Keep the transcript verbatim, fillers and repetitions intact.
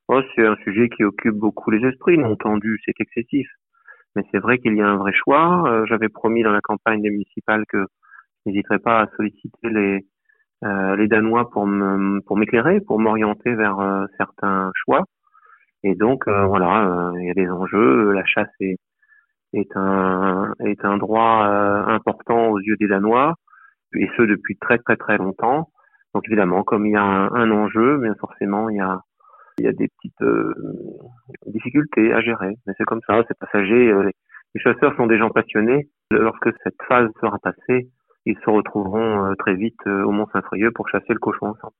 Oh, c'est un sujet qui occupe beaucoup les esprits. Non tendu, c'est excessif. Mais c'est vrai qu'il y a un vrai choix. Euh, j'avais promis dans la campagne des municipales que je n'hésiterais pas à solliciter les, euh, les Danois pour me, pour m'éclairer, pour m'orienter vers euh, certains choix. Et donc, euh, voilà, euh, il y a des enjeux. La chasse est, est un, est un droit euh, important aux yeux des Danois, et ce depuis très très très longtemps. Donc évidemment, comme il y a un, un enjeu, bien forcément, il y a il y a des petites euh, difficultés à gérer. Mais c'est comme ça, c'est passager. Euh, les, les chasseurs sont des gens passionnés. Lorsque cette phase sera passée, ils se retrouveront euh, très vite euh, au Mont-Saint-Frérieux pour chasser le cochon ensemble.